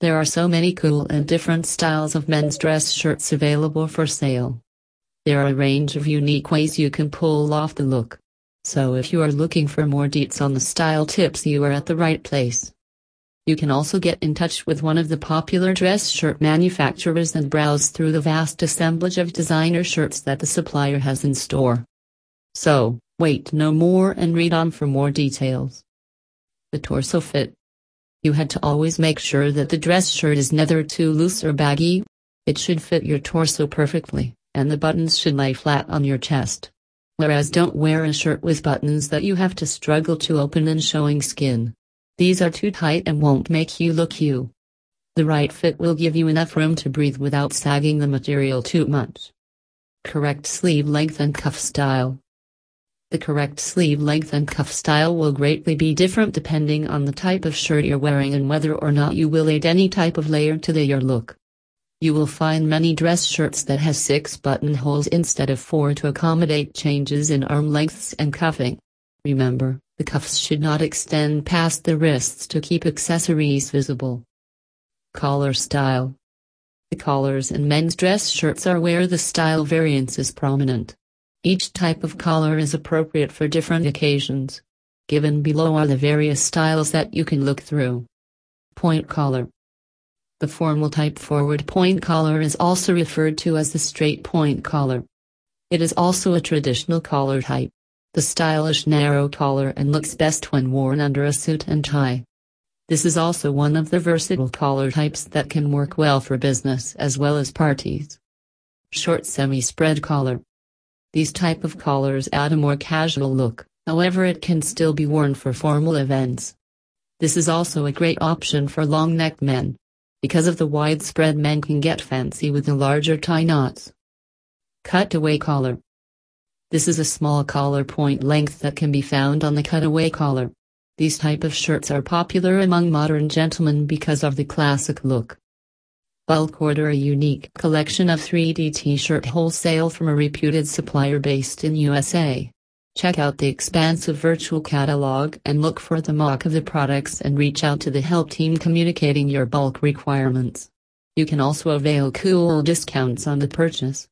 There are so many cool and different styles of men's dress shirts available for sale. There are a range of unique ways you can pull off the look. So if you are looking for more deets on the style tips, you are at the right place. You can also get in touch with one of the popular dress shirt manufacturers and browse through the vast assemblage of designer shirts that the supplier has in store. So, wait no more and read on for more details. The torso fit. You had to always make sure that the dress shirt is neither too loose or baggy. It should fit your torso perfectly, and the buttons should lay flat on your chest. Whereas don't wear a shirt with buttons that you have to struggle to open and showing skin. These are too tight and won't make you look you. The right fit will give you enough room to breathe without sagging the material too much. Correct sleeve length and cuff style. The correct sleeve length and cuff style will greatly be different depending on the type of shirt you're wearing and whether or not you will add any type of layer to your look. You will find many dress shirts that has 6 buttonholes instead of 4 to accommodate changes in arm lengths and cuffing. Remember, the cuffs should not extend past the wrists to keep accessories visible. Collar style. The collars in men's dress shirts are where the style variance is prominent. Each type of collar is appropriate for different occasions. Given below are the various styles that you can look through. Point collar. The formal type forward point collar is also referred to as the straight point collar. It is also a traditional collar type. The stylish narrow collar and looks best when worn under a suit and tie. This is also one of the versatile collar types that can work well for business as well as parties. Short semi-spread collar. These type of collars add a more casual look, however it can still be worn for formal events. This is also a great option for long-necked men. Because of the widespread, men can get fancy with the larger tie knots. Cutaway collar. This is a small collar point length that can be found on the cutaway collar. These type of shirts are popular among modern gentlemen because of the classic look. Bulk order a unique collection of 3D t-shirt wholesale from a reputed supplier based in USA. Check out the expansive virtual catalog and look for the mock of the products and reach out to the help team communicating your bulk requirements. You can also avail cool discounts on the purchase.